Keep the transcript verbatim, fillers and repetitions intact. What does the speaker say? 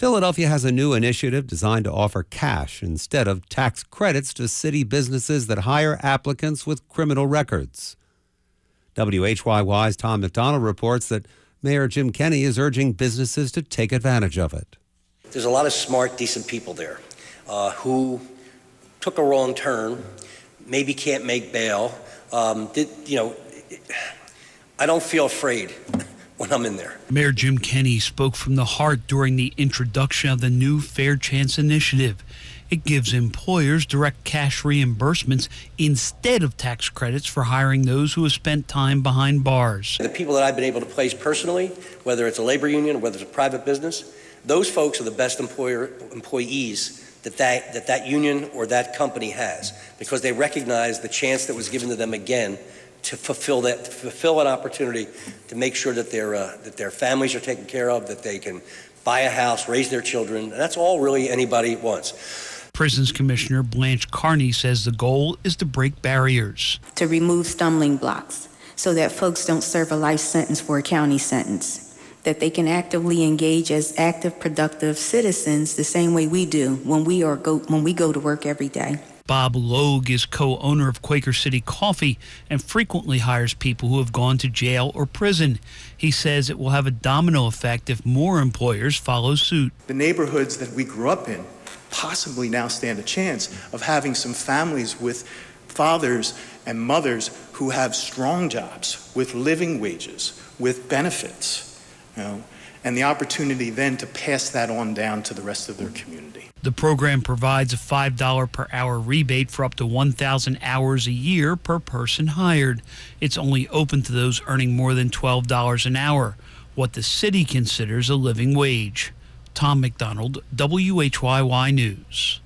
Philadelphia has a new initiative designed to offer cash instead of tax credits to city businesses that hire applicants with criminal records. W H Y Y's Tom McDonald reports that Mayor Jim Kenney is urging businesses to take advantage of it. There's a lot of smart, decent people there uh, who took a wrong turn, maybe can't make bail. Um, did, you know, I don't feel afraid when I'm in there. Mayor Jim Kenney spoke from the heart during the introduction of the new Fair Chance Initiative. It gives employers direct cash reimbursements instead of tax credits for hiring those who have spent time behind bars. The people that I've been able to place personally, whether it's a labor union or whether it's a private business, those folks are the best employer employees that that, that that union or that company has, because they recognize the chance that was given to them again to fulfill that, to fulfill an opportunity to make sure that their uh, that their families are taken care of, that they can buy a house, raise their children. And that's all really anybody wants. Prisons Commissioner Blanche Carney says the goal is to break barriers, to remove stumbling blocks so that folks don't serve a life sentence for a county sentence, that they can actively engage as active, productive citizens the same way we do when we are go when we go to work every day. Bob Logue is co-owner of Quaker City Coffee and frequently hires people who have gone to jail or prison. He says it will have a domino effect if more employers follow suit. The neighborhoods that we grew up in possibly now stand a chance of having some families with fathers and mothers who have strong jobs, with living wages, with benefits, you know, and the opportunity then to pass that on down to the rest of their community. The program provides a five dollars per hour rebate for up to one thousand hours a year per person hired. It's only open to those earning more than twelve dollars an hour, what the city considers a living wage. Tom McDonald, W H Y Y News.